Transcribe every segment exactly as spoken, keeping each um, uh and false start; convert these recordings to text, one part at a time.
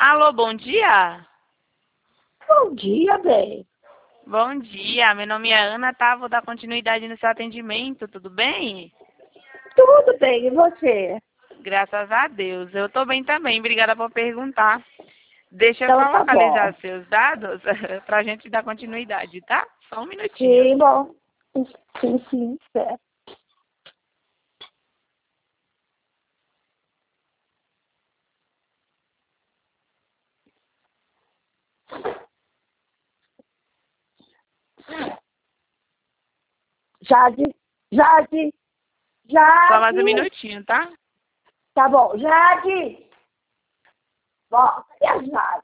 Alô, bom dia? Bom dia, bem. Bom dia, meu nome é Ana, tá? Vou dar continuidade no seu atendimento, tudo bem? Tudo bem, e você? Graças a Deus. Eu tô bem também, obrigada por perguntar. Deixa eu Então só tá bom. localizar seus dados pra gente dar continuidade, tá? Só um minutinho. Sim, bom. Sim, sim, certo. Jade, Jade, Só mais um Jade. minutinho, tá? Tá bom, Jade. Bom, cadê a Jade?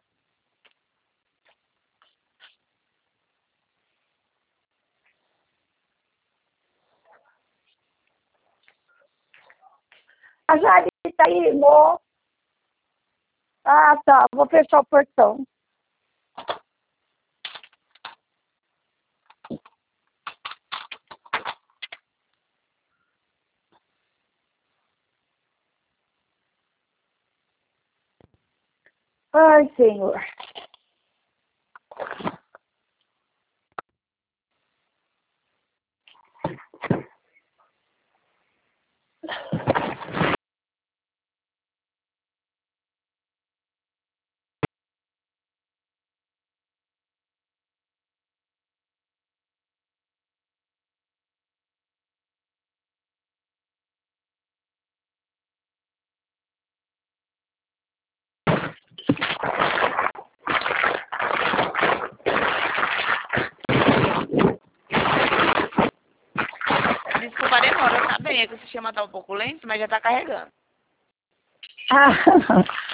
A Jade tá aí, amor. Ah, tá, vou fechar o portão. Ai, Senhor. Desculpa a demora, tá bem? É que o sistema tá um pouco lento, mas já tá carregando. Ah,